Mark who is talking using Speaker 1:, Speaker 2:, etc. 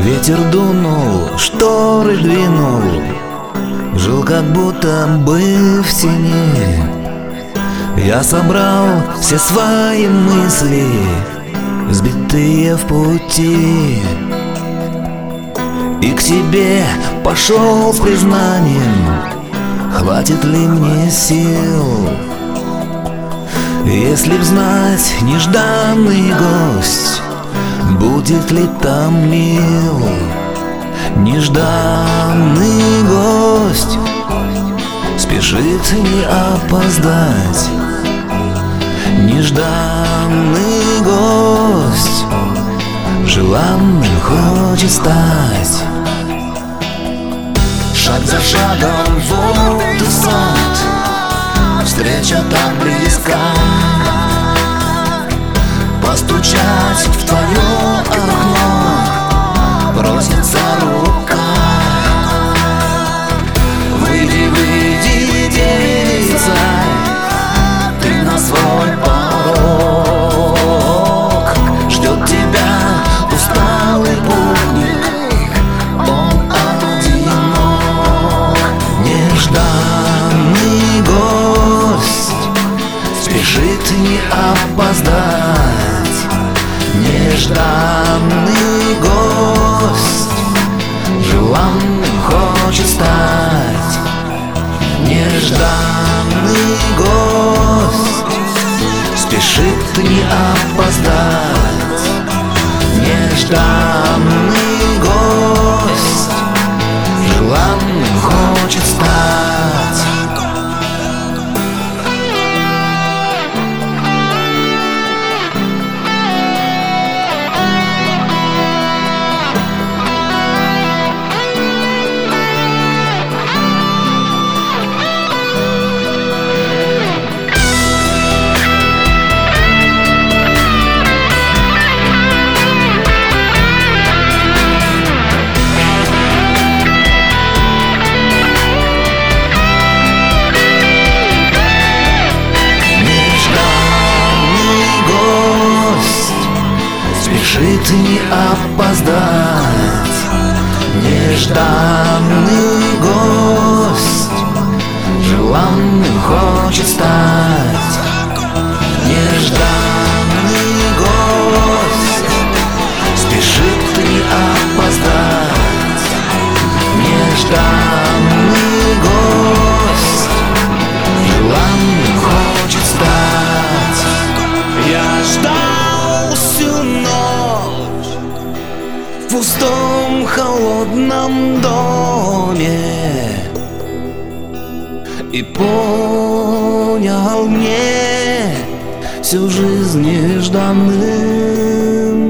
Speaker 1: Ветер дунул, шторы двинул, жил как будто бы в тени. Я собрал все свои мысли, сбитые в пути, и к тебе пошел с признанием: хватит ли мне сил? Если б знать, нежданный гость будет ли там мил? Нежданный гость спешит не опоздать. Нежданный гость желанным хочет стать. Шаг за шагом вот и сад, встреча так близка. Постучать в твое окно просится рука. Выйди, выйди, девица, ты на свой порог. Ждет тебя усталый путник, он одинок. Нежданный гость спешит не опоздать. Нежданный гость желанным хочет стать. Нежданный гость спешит не опоздать. Нежданный гость желанным хочет стать. Спешит не опоздать. Нежданный гость желанным хочет стать. Нежданный гость спешит не опоздать. Нежданный гость желанным хочет стать. Я ждал всю ночь в пустом холодном доме и понял, мне всю жизнь нежданным